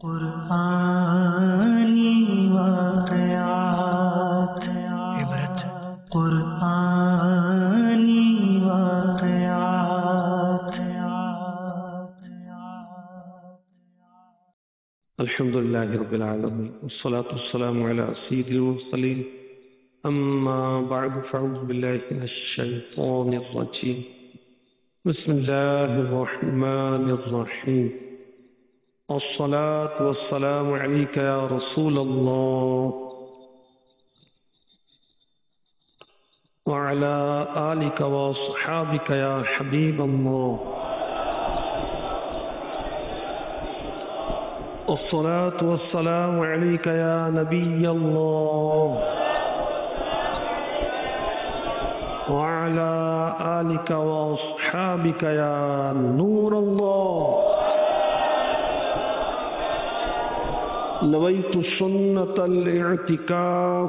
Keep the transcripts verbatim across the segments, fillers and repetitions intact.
قرآنی واقعات عبرت قرآنی واقعات الحمد لله رب العالمين والصلاة والسلام على سيد المرسلين أما بعد فأعوذ بالله من الشيطان الرجيم بسم الله الرحمن الرحيم الصلاة والسلام عليك يا رسول الله وعلى آلك وصحابك يا حبيب الله الصلاة والسلام عليك يا نبي الله وعلى آلك وأصحابك يا نور الله نويت سنة الاعتكاف.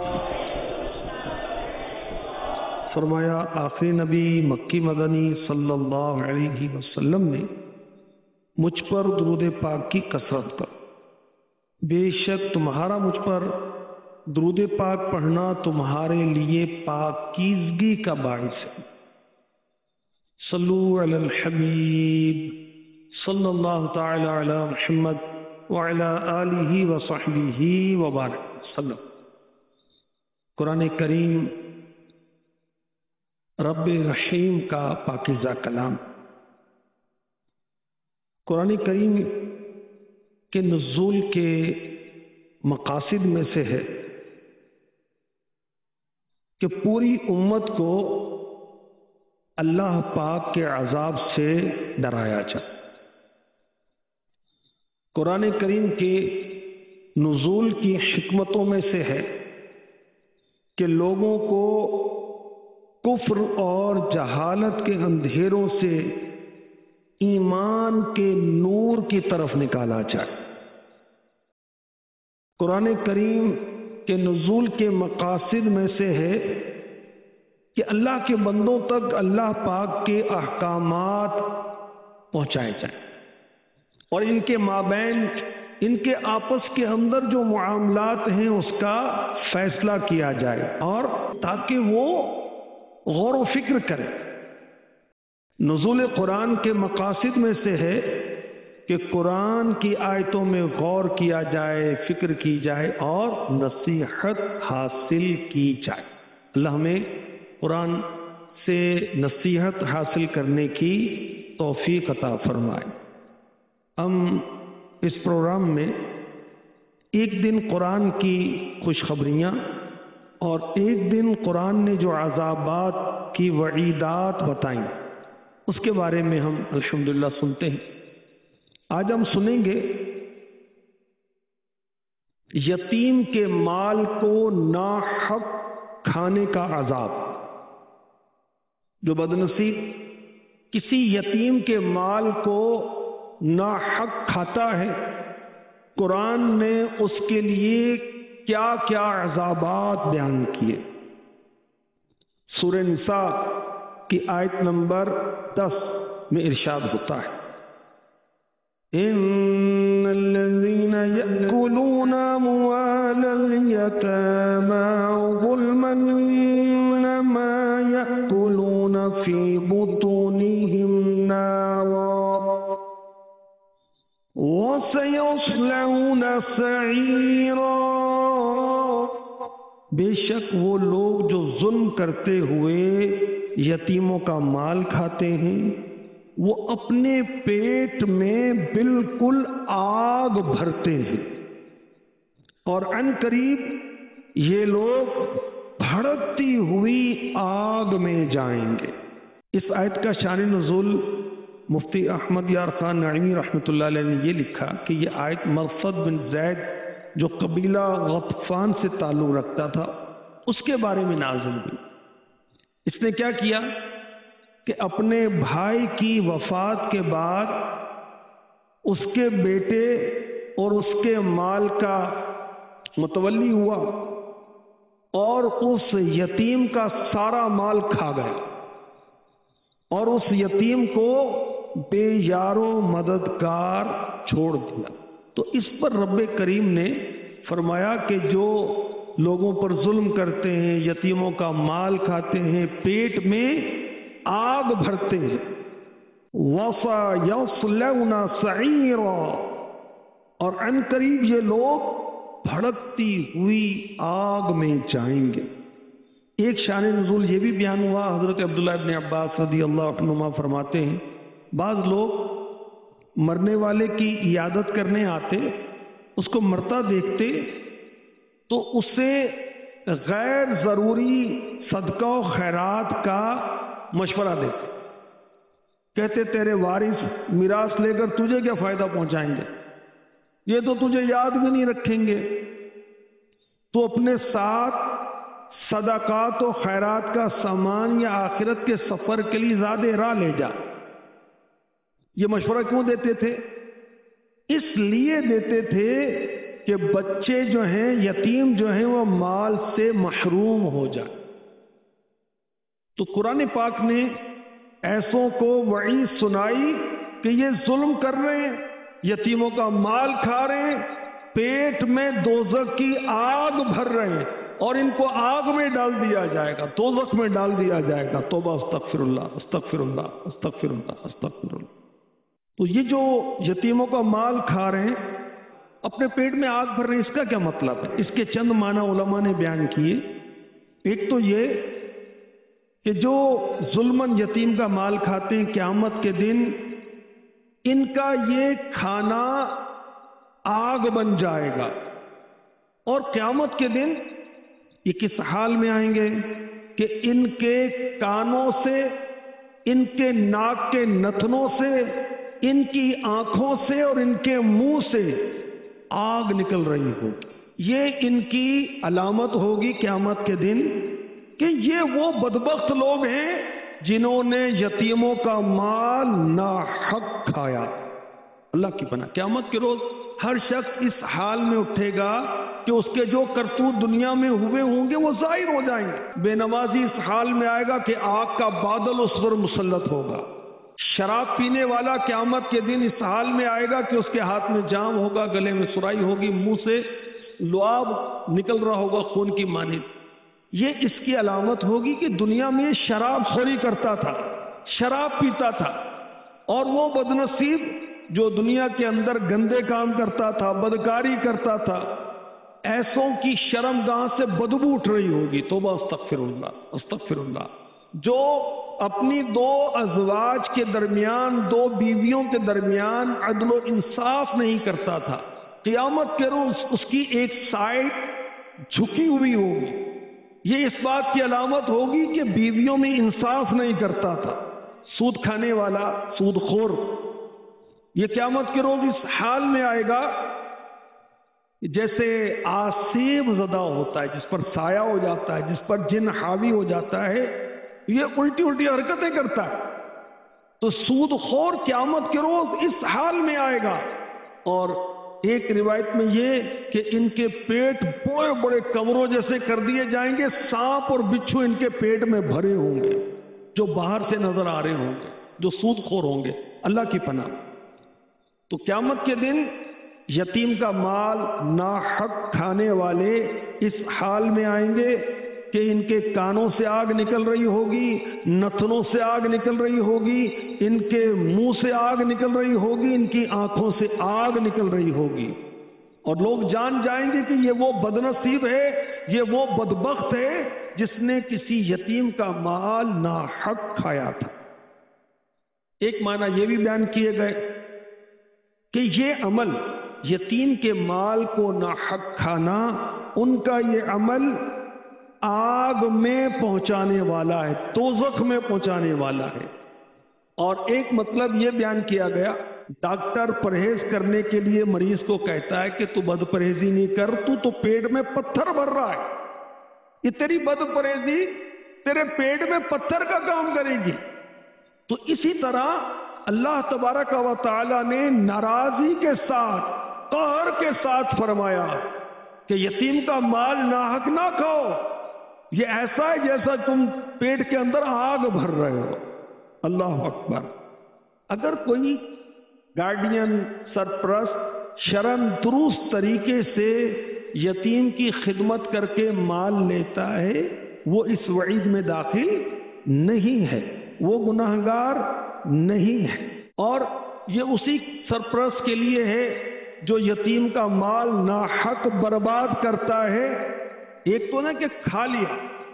فرمایا آخری نبی مکی مدنی صلی اللہ علیہ وسلم نے مجھ پر درود پاک کی کثرت کر. بے شک تمہارا مجھ پر درود پاک پڑھنا تمہارے لیے پاکیزگی کا باعث ہے. صلو علی الحبیب صلی اللہ تعالی علی محمد وعلی آلہ وصحبہ وبارک وسلم. قرآن کریم رب رحیم کا پاکیزہ کلام. قرآن کریم کے نزول کے مقاصد میں سے ہے کہ پوری امت کو اللہ پاک کے عذاب سے ڈرایا جائے. قرآن کریم کے نزول کی حکمتوں میں سے ہے کہ لوگوں کو کفر اور جہالت کے اندھیروں سے ایمان کے نور کی طرف نکالا جائے. قرآن کریم کے نزول کے مقاصد میں سے ہے کہ اللہ کے بندوں تک اللہ پاک کے احکامات پہنچائے جائیں اور ان کے مابین ان کے آپس کے اندر جو معاملات ہیں اس کا فیصلہ کیا جائے اور تاکہ وہ غور و فکر کریں. نزول قرآن کے مقاصد میں سے ہے کہ قرآن کی آیتوں میں غور کیا جائے، فکر کی جائے اور نصیحت حاصل کی جائے. اللہ ہمیں قرآن سے نصیحت حاصل کرنے کی توفیق عطا فرمائے. ہم اس پروگرام میں ایک دن قرآن کی خوشخبریاں اور ایک دن قرآن نے جو عذابات کی وعیدات بتائیں اس کے بارے میں ہم الحمدللہ سنتے ہیں. آج ہم سنیں گے یتیم کے مال کو ناحق کھانے کا عذاب. جو بدنصیب کسی یتیم کے مال کو ناحق کھاتا ہے قرآن نے اس کے لیے کیا کیا عذابات بیان کیے. سورہ نساء کی آیت نمبر دس میں ارشاد ہوتا ہے ان الذين يأكلون اموال اليتامى ظلما انما يأكلون في بطونهم نارا وسيصلون سعيرا. بے شک وہ لوگ جو ظلم کرتے ہوئے یتیموں کا مال کھاتے ہیں وہ اپنے پیٹ میں بالکل آگ بھرتے ہیں اور عن قریب یہ لوگ بھڑکتی ہوئی آگ میں جائیں گے. اس آیت کا شان نزول مفتی احمد یار خان نعیمی رحمۃ اللہ علیہ نے یہ لکھا کہ یہ آیت مرثد بن زید جو قبیلہ غطفان سے تعلق رکھتا تھا اس کے بارے میں نازل ہوئی. اس نے کیا کیا کہ اپنے بھائی کی وفات کے بعد اس کے بیٹے اور اس کے مال کا متولی ہوا اور اس یتیم کا سارا مال کھا گئے اور اس یتیم کو بے یارو مددگار چھوڑ دیا. تو اس پر رب کریم نے فرمایا کہ جو لوگوں پر ظلم کرتے ہیں، یتیموں کا مال کھاتے ہیں، پیٹ میں آگ بھرتے ہیں، وَسَيَصْلَوْنَ سَعِيرًا، اور ان قریب یہ لوگ بھڑکتی ہوئی آگ میں جائیں گے۔ ایک شان نزول یہ بھی بیان ہوا، حضرت عبداللہ ابن عباس رضی اللہ عنہما فرماتے ہیں بعض لوگ مرنے والے کی عیادت کرنے آتے، اس کو مرتا دیکھتے تو اسے غیر ضروری صدقہ و خیرات کا مشورہ دیتے، کہتے تیرے وارث میراث لے کر تجھے کیا فائدہ پہنچائیں گے، یہ تو تجھے یاد بھی نہیں رکھیں گے، تو اپنے ساتھ صدقات و خیرات کا سامان یا آخرت کے سفر کے لیے زیادہ راہ لے جا۔ یہ مشورہ کیوں دیتے تھے؟ اس لیے دیتے تھے کہ بچے جو ہیں، یتیم جو ہیں، وہ مال سے محروم ہو جائے۔ تو قرآن پاک نے ایسوں کو وعید سنائی کہ یہ ظلم کر رہے ہیں، یتیموں کا مال کھا رہے ہیں، پیٹ میں دوزخ کی آگ بھر رہے ہیں، اور ان کو آگ میں ڈال دیا جائے گا، دوزخ میں ڈال دیا جائے گا۔ توبہ، استغفر اللہ، استغفر اللہ، استغفر اللہ، استغفر اللہ۔ تو یہ جو یتیموں کا مال کھا رہے ہیں، اپنے پیٹ میں آگ بھر رہے ہیں، اس کا کیا مطلب ہے؟ اس کے چند معنی علماء نے بیان کیے۔ ایک تو یہ کہ جو ظلماً یتیم کا مال کھاتے ہیں، قیامت کے دن ان کا یہ کھانا آگ بن جائے گا، اور قیامت کے دن یہ کس حال میں آئیں گے کہ ان کے کانوں سے، ان کے ناک کے نتنوں سے، ان کی آنکھوں سے اور ان کے منہ سے آگ نکل رہی ہوگی۔ یہ ان کی علامت ہوگی قیامت کے دن کہ یہ وہ بدبخت لوگ ہیں جنہوں نے یتیموں کا مال ناحق کھایا۔ اللہ کی پناہ، قیامت کے روز ہر شخص اس حال میں اٹھے گا کہ اس کے جو کرتوت دنیا میں ہوئے ہوں گے وہ ظاہر ہو جائیں گے۔ بے نمازی اس حال میں آئے گا کہ آگ کا بادل اس پر مسلط ہوگا۔ شراب پینے والا قیامت کے دن اس حال میں آئے گا کہ اس کے ہاتھ میں جام ہوگا، گلے میں سرائی ہوگی، منہ سے لعاب نکل رہا ہوگا خون کی مانند۔ یہ اس کی علامت ہوگی کہ دنیا میں شراب خوری کرتا تھا، شراب پیتا تھا، اور وہ بدنصیب جو دنیا کے اندر گندے کام کرتا تھا، بدکاری کرتا تھا، ایسوں کی شرمگاہ سے بدبو اٹھ رہی ہوگی۔ توبہ، استغفر اللہ، استغفر اللہ۔ جو اپنی دو ازواج کے درمیان، دو بیویوں کے درمیان عدل و انصاف نہیں کرتا تھا، قیامت کے روز اس کی ایک سائڈ جھکی ہوئی ہوگی۔ یہ اس بات کی علامت ہوگی کہ بیویوں میں انصاف نہیں کرتا تھا، سود کھانے والا، سود خور۔ یہ قیامت کے روز اس حال میں آئے گا جیسے آسیب زدہ ہوتا ہے، جس پر سایہ ہو جاتا ہے، جس پر جن حاوی ہو جاتا ہے، یہ الٹی الٹی حرکتیں کرتا ہے۔ تو سود خور قیامت کے روز اس حال میں آئے گا۔ اور ایک روایت میں یہ کہ ان کے پیٹ بڑے بڑے کمروں جیسے کر دیے جائیں گے، سانپ اور بچھو ان کے پیٹ میں بھرے ہوں گے، جو باہر سے نظر آ رہے ہوں گے، جو سود خور ہوں گے۔ اللہ کی پناہ۔ تو قیامت کے دن یتیم کا مال ناحق کھانے والے اس حال میں آئیں گے کہ ان کے کانوں سے آگ نکل رہی ہوگی، نتنوں سے آگ نکل رہی ہوگی، ان کے منہ سے آگ نکل رہی ہوگی، ان کی آنکھوں سے آگ نکل رہی ہوگی، اور لوگ جان جائیں گے کہ یہ وہ بدنصیب ہے، یہ وہ بدبخت ہے جس نے کسی یتیم کا مال ناحق کھایا تھا۔ ایک معنی یہ بھی بیان کیے گئے کہ یہ عمل، یتیم کے مال کو ناحق کھانا، ان کا یہ عمل آگ میں پہنچانے والا ہے، دوزخ میں پہنچانے والا ہے۔ اور ایک مطلب یہ بیان کیا گیا، ڈاکٹر پرہیز کرنے کے لیے مریض کو کہتا ہے کہ تو بد پرہیزی نہیں کر، تو تو پیٹ میں پتھر بھر رہا ہے، یہ تیری بد پرہیزی تیرے پیٹ میں پتھر کا کام کرے گی۔ تو اسی طرح اللہ تبارک و تعالی نے ناراضی کے ساتھ، قہر کے ساتھ فرمایا کہ یتیم کا مال ناحق نہ کھاؤ، یہ ایسا ہے جیسا تم پیٹ کے اندر آگ بھر رہے ہو۔ اللہ اکبر۔ اگر کوئی گارڈین، سرپرست شرعاً درست طریقے سے یتیم کی خدمت کر کے مال لیتا ہے وہ اس وعید میں داخل نہیں ہے، وہ گناہگار نہیں ہے۔ اور یہ اسی سرپرست کے لیے ہے جو یتیم کا مال ناحق برباد کرتا ہے۔ ایک تو نہ کہ کھا لیا،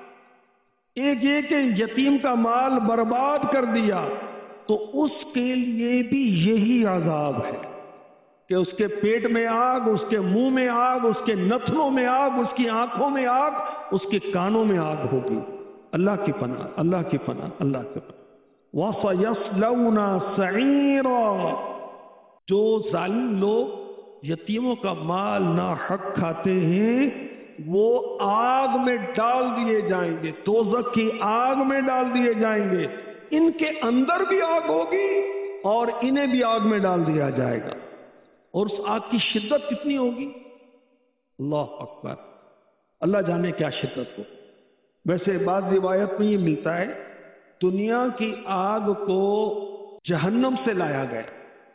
ایک یہ کہ یتیم کا مال برباد کر دیا، تو اس کے لیے بھی یہی عذاب ہے کہ اس کے پیٹ میں آگ، اس کے منہ میں آگ، اس کے نتنوں میں آگ، اس کی آنکھوں میں آگ، اس کے کانوں میں آگ ہوگی۔ اللہ کی پناہ، اللہ کی پناہ، اللہ کی پناہ۔ وَسَيَصْلَوْنَ سَعِيرًا، جو ظالم لوگ یتیموں کا مال ناحق کھاتے ہیں وہ آگ میں ڈال دیے جائیں گے، دوزخ کی آگ میں ڈال دیے جائیں گے۔ ان کے اندر بھی آگ ہوگی اور انہیں بھی آگ میں ڈال دیا جائے گا، اور اس آگ کی شدت کتنی ہوگی، اللہ اکبر، اللہ جانے کیا شدت ہو۔ ویسے بعض روایت میں یہ ملتا ہے دنیا کی آگ کو جہنم سے لایا گیا،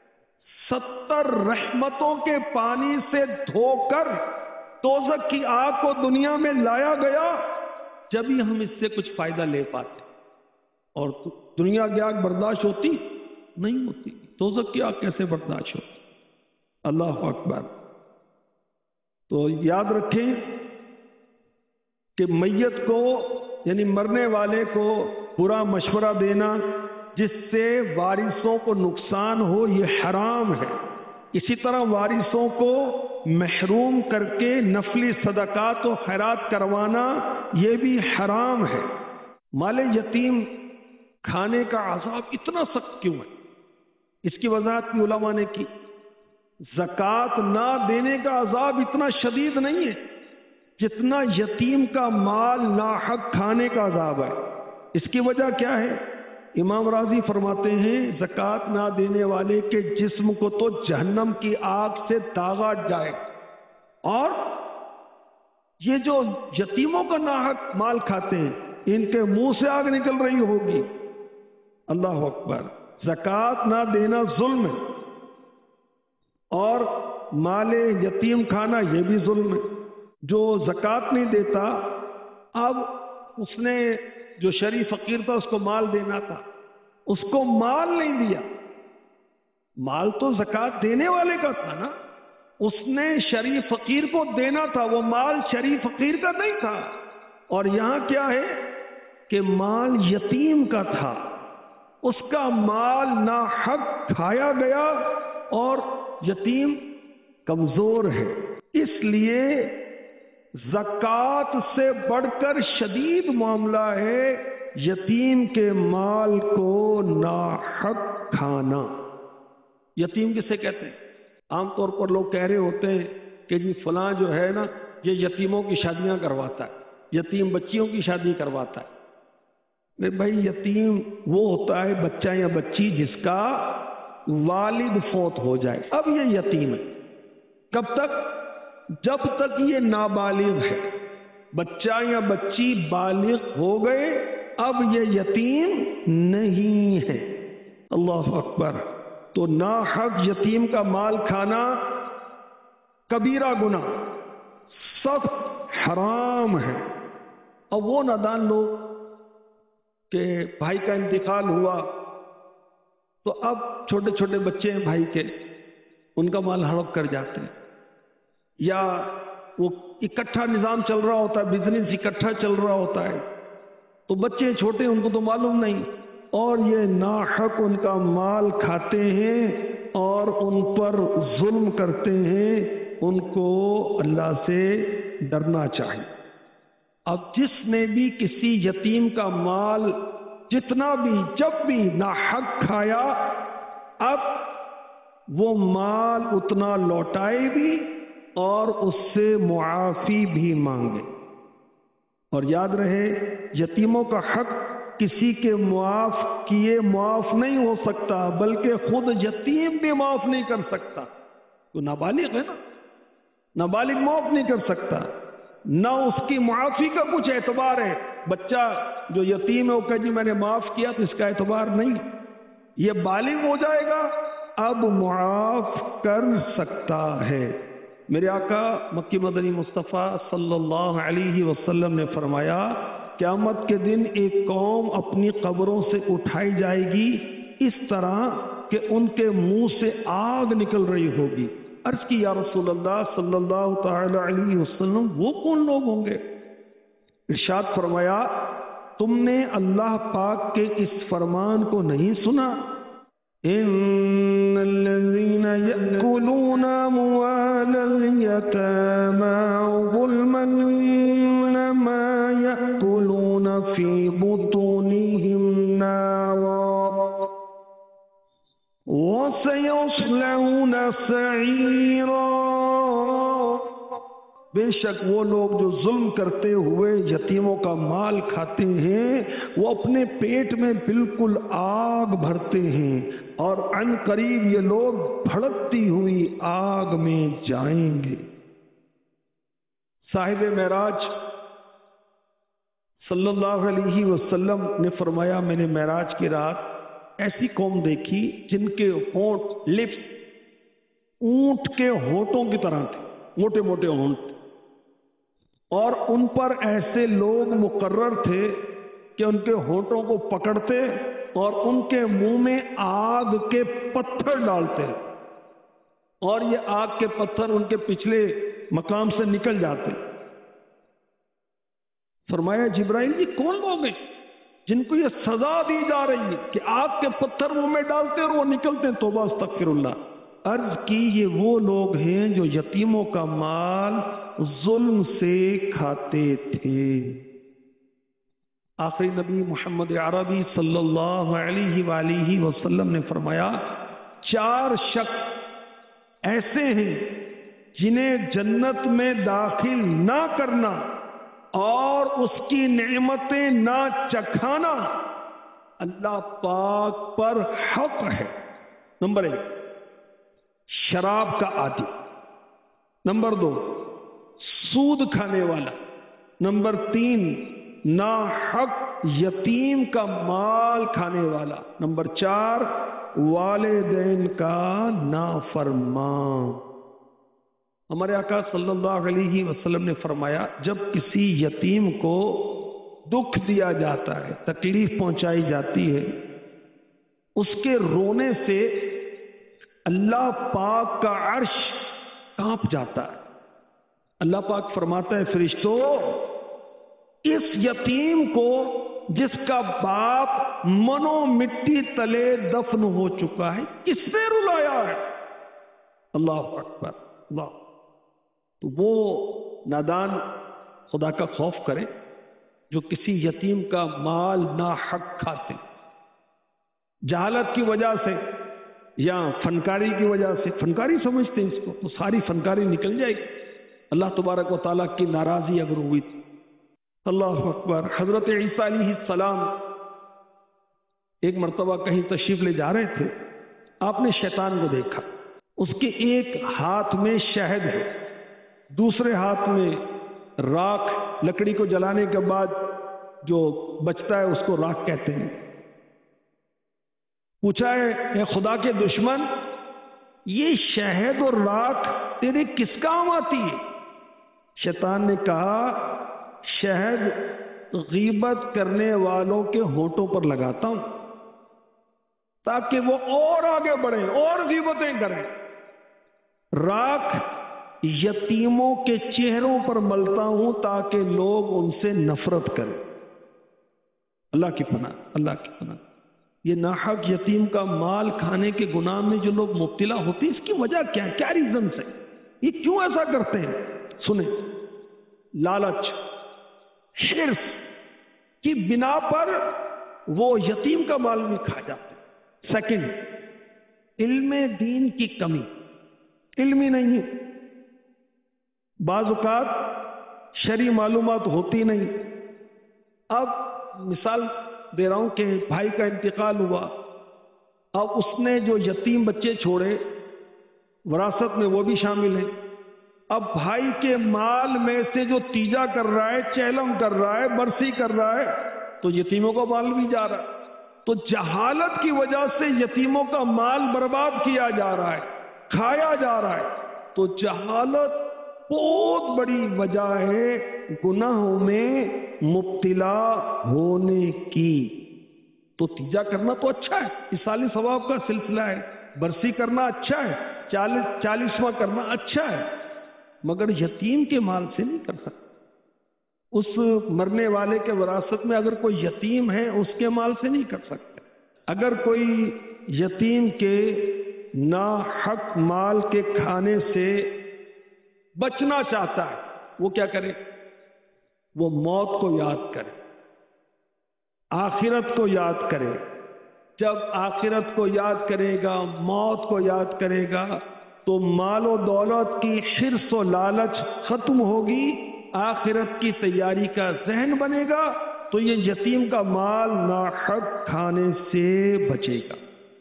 ستر رحمتوں کے پانی سے دھو کر دوزخ کی آگ کو دنیا میں لایا گیا، جبھی ہم اس سے کچھ فائدہ لے پاتے، اور دنیا کی آگ برداشت ہوتی نہیں ہوتی، دوزخ کی آگ کیسے برداشت ہوتی؟ اللہ اکبر۔ تو یاد رکھیں کہ میت کو یعنی مرنے والے کو برا مشورہ دینا جس سے وارثوں کو نقصان ہو یہ حرام ہے۔ اسی طرح وارثوں کو محروم کر کے نفلی صدقات و خیرات کروانا یہ بھی حرام ہے۔ مال یتیم کھانے کا عذاب اتنا سخت کیوں ہے؟ اس کی وضاحت بھی علماء نے کی۔ زکوٰۃ نہ دینے کا عذاب اتنا شدید نہیں ہے جتنا یتیم کا مال ناحق کھانے کا عذاب ہے۔ اس کی وجہ کیا ہے؟ امام راضی فرماتے ہیں زکوٰۃ نہ دینے والے کے جسم کو تو جہنم کی آگ سے داغا جائے، اور یہ جو یتیموں کا ناحق مال کھاتے ہیں ان کے منہ سے آگ نکل رہی ہوگی۔ اللہ اکبر۔ زکوٰۃ نہ دینا ظلم ہے، اور مال یتیم کھانا یہ بھی ظلم ہے۔ جو زکوٰۃ نہیں دیتا، اب اس نے جو شریف فقیر تھا اس کو مال دینا تھا، اس کو مال نہیں دیا، مال تو زکوٰۃ دینے والے کا تھا نا، اس نے شریف فقیر کو دینا تھا، وہ مال شریف فقیر کا نہیں تھا۔ اور یہاں کیا ہے کہ مال یتیم کا تھا، اس کا مال ناحق کھایا گیا، اور یتیم کمزور ہے، اس لیے زکوٰۃ سے بڑھ کر شدید معاملہ ہے یتیم کے مال کو ناحق کھانا۔ یتیم کسے کہتے ہیں؟ عام طور پر لوگ کہہ رہے ہوتے ہیں کہ جی فلاں جو ہے نا یہ یتیموں کی شادیاں کرواتا ہے، یتیم بچیوں کی شادی کرواتا ہے۔ نہیں بھائی، یتیم وہ ہوتا ہے بچہ یا بچی جس کا والد فوت ہو جائے، اب یہ یتیم ہے۔ کب تک؟ جب تک یہ نابالغ ہے۔ بچہ یا بچی بالغ ہو گئے اب یہ یتیم نہیں ہے۔ اللہ اکبر۔ تو ناحق یتیم کا مال کھانا کبیرہ گناہ، سخت حرام ہے۔ اور وہ نادان لوگ کہ بھائی کا انتقال ہوا تو اب چھوٹے چھوٹے بچے ہیں بھائی کے، ان کا مال ہڑپ کر جاتے ہیں، یا وہ اکٹھا نظام چل رہا ہوتا ہے، بزنس اکٹھا چل رہا ہوتا ہے، تو بچے چھوٹے ان کو تو معلوم نہیں، اور یہ ناحق ان کا مال کھاتے ہیں اور ان پر ظلم کرتے ہیں۔ ان کو اللہ سے ڈرنا چاہیے۔ اب جس نے بھی کسی یتیم کا مال جتنا بھی جب بھی ناحق کھایا، اب وہ مال اتنا لوٹائے بھی اور اس سے معافی بھی مانگے۔ اور یاد رہے یتیموں کا حق کسی کے معاف کیے معاف نہیں ہو سکتا، بلکہ خود یتیم بھی معاف نہیں کر سکتا۔ تو نابالغ ہے نا، نابالغ معاف نہیں کر سکتا، نہ اس کی معافی کا کچھ اعتبار ہے۔ بچہ جو یتیم ہے وہ کہے جی میں نے معاف کیا تو اس کا اعتبار نہیں، یہ بالغ ہو جائے گا اب معاف کر سکتا ہے۔ میرے آقا مکی مدنی مصطفیٰ صلی اللہ علیہ وسلم نے فرمایا قیامت کے دن ایک قوم اپنی قبروں سے اٹھائی جائے گی اس طرح کہ ان کے منہ سے آگ نکل رہی ہوگی۔ عرض کی یا رسول اللہ صلی اللہ تعالی علیہ وسلم وہ کون لوگ ہوں گے؟ ارشاد فرمایا تم نے اللہ پاک کے اس فرمان کو نہیں سنا؟ ان الذين يأكلون اموال اليتامى ظلما انما يأكلون في بطونهم نارا وسيصلون سعيرا۔ بے شک وہ لوگ جو ظلم کرتے ہوئے یتیموں کا مال کھاتے ہیں وہ اپنے پیٹ میں بالکل آگ بھرتے ہیں اور عن قریب یہ لوگ بھڑکتی ہوئی آگ میں جائیں گے۔ صاحب معراج صلی اللہ علیہ وسلم نے فرمایا میں نے معراج کی رات ایسی قوم دیکھی جن کے ہونٹ لپس اونٹ کے ہونٹوں کی طرح تھے، موٹے موٹے ہونٹ، اور ان پر ایسے لوگ مقرر تھے کہ ان کے ہونٹوں کو پکڑتے اور ان کے منہ میں آگ کے پتھر ڈالتے اور یہ آگ کے پتھر ان کے پچھلے مقام سے نکل جاتے۔ فرمایا جبرائیل جی کون لوگ ہیں جن کو یہ سزا دی جا رہی ہے کہ آگ کے پتھر منہ میں ڈالتے اور وہ نکلتے ہیں؟ توبہ استغفر اللہ۔ عرض کی یہ وہ لوگ ہیں جو یتیموں کا مال ظلم سے کھاتے تھے۔ آخری نبی محمد عربی صلی اللہ علیہ وآلہ وسلم نے فرمایا چار شخص ایسے ہیں جنہیں جنت میں داخل نہ کرنا اور اس کی نعمتیں نہ چکھانا اللہ پاک پر حق ہے۔ نمبر ایک شراب کا عادی، نمبر دو سود کھانے والا، نمبر تین ناحق یتیم کا مال کھانے والا، نمبر چار والدین کا نافرمان۔ ہمارے آقا صلی اللہ علیہ وسلم نے فرمایا جب کسی یتیم کو دکھ دیا جاتا ہے، تکلیف پہنچائی جاتی ہے، اس کے رونے سے اللہ پاک کا عرش کانپ جاتا ہے۔ اللہ پاک فرماتا ہے فرشتوں اس یتیم کو جس کا باپ منو مٹی تلے دفن ہو چکا ہے کس نے رلایا ہے؟ اللہ اکبر اللہ۔ تو وہ نادان خدا کا خوف کرے جو کسی یتیم کا مال ناحق کھاتے، جہالت کی وجہ سے یا فنکاری کی وجہ سے، فنکاری سمجھتے ہیں اس کو، تو ساری فنکاری نکل جائے گی، اللہ تبارک و تعالیٰ کی ناراضی اگر ہوئی تو۔ اللہ اکبر۔ حضرت عیسیٰ علیہ السلام ایک مرتبہ کہیں تشریف لے جا رہے تھے، آپ نے شیطان کو دیکھا، اس کے ایک ہاتھ میں شہد ہے، دوسرے ہاتھ میں راکھ، لکڑی کو جلانے کے بعد جو بچتا ہے اس کو راکھ کہتے ہیں۔ پوچھا ہے اے خدا کے دشمن یہ شہد اور راکھ تیرے کس کام آتی ہے؟ شیطان نے کہا شہد غیبت کرنے والوں کے ہونٹوں پر لگاتا ہوں تاکہ وہ اور آگے بڑھیں اور غیبتیں کریں، راکھ یتیموں کے چہروں پر ملتا ہوں تاکہ لوگ ان سے نفرت کریں۔ اللہ کی پناہ، اللہ کی پناہ۔ یہ ناحق یتیم کا مال کھانے کے گناہ میں جو لوگ مبتلا ہوتے ہیں اس کی وجہ کیا ہے؟ کیا ریزن ہے؟ یہ کیوں ایسا کرتے ہیں؟ سنیں، لالچ، حرص کی بنا پر وہ یتیم کا مال بھی کھا جاتے ہیں۔ سیکنڈ، علم دین کی کمی، علم ہی نہیں، بعض اوقات شرعی معلومات ہوتی نہیں۔ اب مثال دے رہا ہوں کہ بھائی کا انتقال ہوا، اب اس نے جو یتیم بچے چھوڑے وراثت میں وہ بھی شامل ہیں، اب بھائی کے مال میں سے جو تیجا کر رہا ہے، چہلم کر رہا ہے، برسی کر رہا ہے، تو یتیموں کا مال بھی جا رہا ہے۔ تو جہالت کی وجہ سے یتیموں کا مال برباد کیا جا رہا ہے، کھایا جا رہا ہے. تو جہالت بہت بڑی وجہ ہے گناہوں میں مبتلا ہونے کی. تو تیجا کرنا تو اچھا ہے، اصالی ثواب کا سلسلہ ہے، برسی کرنا اچھا ہے، چالیس چالیسواں کرنا اچھا ہے، مگر یتیم کے مال سے نہیں کر سکتا. اس مرنے والے کے وراثت میں اگر کوئی یتیم ہے اس کے مال سے نہیں کر سکتے. اگر کوئی یتیم کے ناحق مال کے کھانے سے بچنا چاہتا ہے وہ کیا کرے؟ وہ موت کو یاد کرے، آخرت کو یاد کرے. جب آخرت کو یاد کرے گا، موت کو یاد کرے گا تو مال و دولت کی حرص و لالچ ختم ہوگی، آخرت کی تیاری کا ذہن بنے گا تو یہ یتیم کا مال ناحق کھانے سے بچے گا.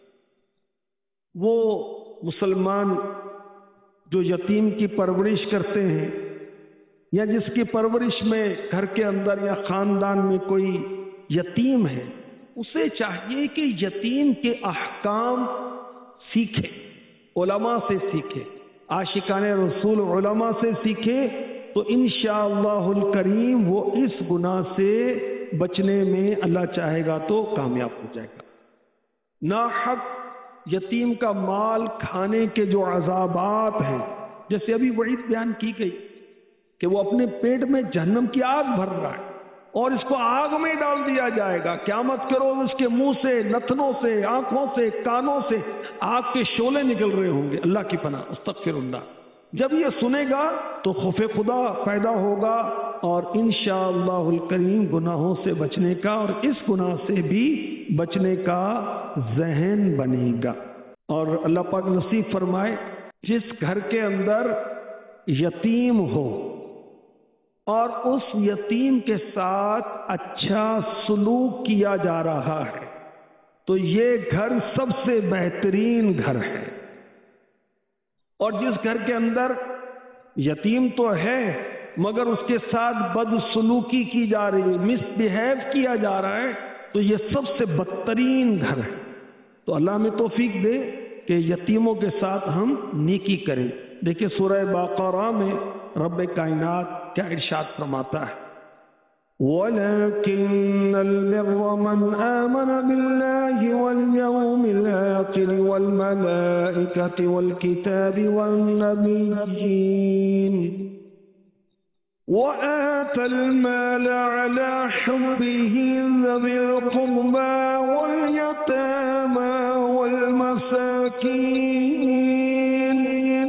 وہ مسلمان جو یتیم کی پرورش کرتے ہیں یا جس کی پرورش میں گھر کے اندر یا خاندان میں کوئی یتیم ہے، اسے چاہیے کہ یتیم کے احکام سیکھے، علماء سے سیکھے، عاشقان رسول علماء سے سیکھے، تو انشاءاللہ الکریم وہ اس گناہ سے بچنے میں اللہ چاہے گا تو کامیاب ہو جائے گا. ناحق یتیم کا مال کھانے کے جو عذابات ہیں، جیسے ابھی وعید بیان کی گئی کہ وہ اپنے پیٹ میں جہنم کی آگ بھر رہا ہے اور اس کو آگ میں ڈال دیا جائے گا. قیامت کے روز اس کے منہ سے، نتنوں سے، آنکھوں سے، کانوں سے آگ کے شعلے نکل رہے ہوں گے. اللہ کی پناہ، استغفر اللہ. جب یہ سنے گا تو خوف خدا پیدا ہوگا اور انشاءاللہ الکریم گناہوں سے بچنے کا اور اس گناہ سے بھی بچنے کا ذہن بنے گا. اور اللہ پاک نصیب فرمائے جس گھر کے اندر یتیم ہو اور اس یتیم کے ساتھ اچھا سلوک کیا جا رہا ہے تو یہ گھر سب سے بہترین گھر ہے. اور جس گھر کے اندر یتیم تو ہے مگر اس کے ساتھ بد سلوکی کی جا رہی ہے، مس بیہیو کیا جا رہا ہے، تو یہ سب سے بدترین گھر ہے. تو اللہ ہمیں توفیق دے کہ یتیموں کے ساتھ ہم نیکی کریں. دیکھیں سورہ بقرہ میں رب کائنات کیا ارشاد فرماتا ہے، وَلَكِنَّ الْبِرَّ مَنْ آمَنَ بِاللَّهِ وَالْيَوْمِ الْآخِرِ وَالْمَلَائِكَةِ وَالْكِتَابِ وَالنَّبِيِّينَ وَآتَى الْمَالَ عَلَى حُبِّهِ ذَوِي الْقُرْبَى وَالْيَتَامَى وَالْمَسَاكِينَ.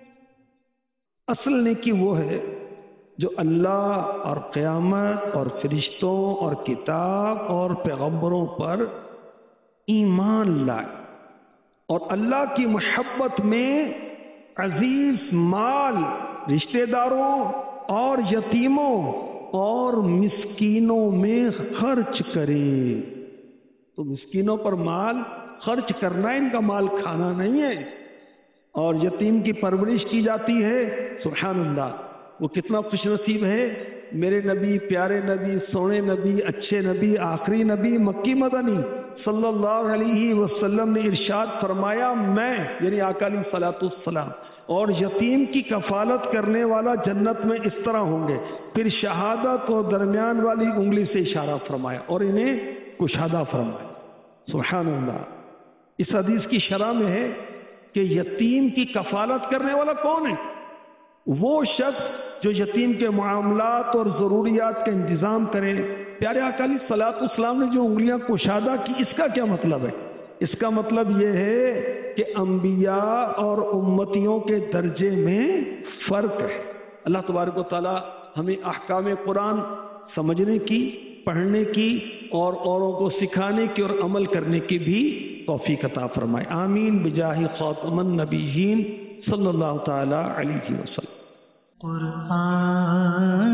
اصل نیکی وہ ہے جو اللہ اور قیامت اور فرشتوں اور کتاب اور پیغمبروں پر ایمان لائے اور اللہ کی محبت میں عزیز مال رشتہ داروں اور یتیموں اور مسکینوں میں خرچ کرے. تو مسکینوں پر مال خرچ کرنا، ان کا مال کھانا نہیں ہے. اور یتیم کی پرورش کی جاتی ہے، سبحان اللہ. وہ کتنا خوش نصیب ہے. میرے نبی، پیارے نبی، سونے نبی، اچھے نبی، آخری نبی مکی مدنی صلی اللہ علیہ وسلم نے ارشاد فرمایا، میں یعنی آقا علیہ الصلوۃ والسلام اور یتیم کی کفالت کرنے والا جنت میں اس طرح ہوں گے. پھر شہادت اور درمیان والی انگلی سے اشارہ فرمایا اور انہیں کشادہ فرمایا. سبحان اللہ. اس حدیث کی شرح میں ہے کہ یتیم کی کفالت کرنے والا کون ہے؟ وہ شخص جو یتیم کے معاملات اور ضروریات کا انتظام کرے. پیارے آقا علیہ الصلوۃ والسلام نے جو انگلیاں کشادہ کی، اس کا کیا مطلب ہے؟ اس کا مطلب یہ ہے کہ انبیاء اور امتیوں کے درجے میں فرق ہے. اللہ تبارک و تعالی ہمیں احکام قرآن سمجھنے کی، پڑھنے کی اور اوروں کو سکھانے کی اور عمل کرنے کی بھی توفیق عطا فرمائے. آمین بجاہ خاتم النبیین صلی اللہ تعالی علیہ وسلم. قرآن